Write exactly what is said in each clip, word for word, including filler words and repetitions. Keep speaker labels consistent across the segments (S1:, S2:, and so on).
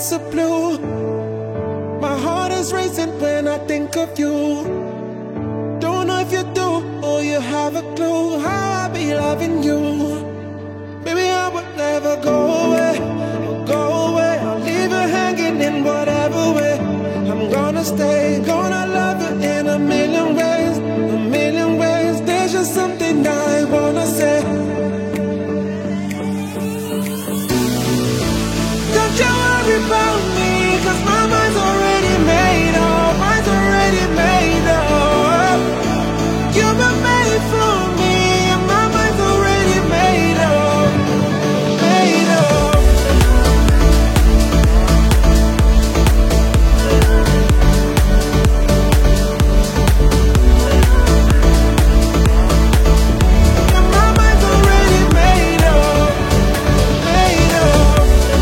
S1: lights are blue. My heart is racing when I think of you. Don't know if you do or you have a clue how I be loving you. Baby, I would never go away, go away. I'll leave you hanging in whatever way. I'm gonna stay, gonna love you in a million ways, a million ways. There's just something I wanna say. Don't you worry about me, cause my mind's already made up, mind's already made up. You've been made for me, and my mind's already made up, made up. And my mind's already made up, made up.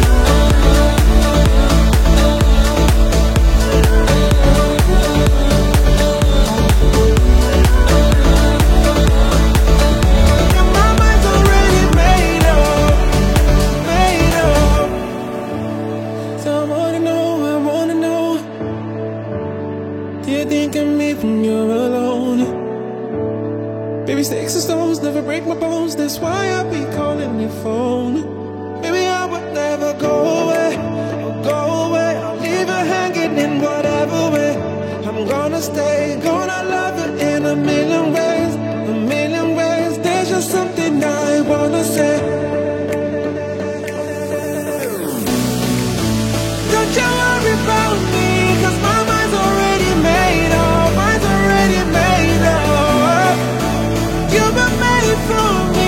S1: And my mind's already made up, made up. So I wanna know, I wanna know, do you think of me when you're alone? Baby, sticks and stones never break my bones. That's why I be calling your phone. Baby, I would never go away, go away. I'll leave you hanging in whatever way. I'm gonna stay, gonna love you in a million ways, a million ways. There's just something I wanna say. Don't you worry about me, cause my mind's already made up, mind's already made up. You've been made for me.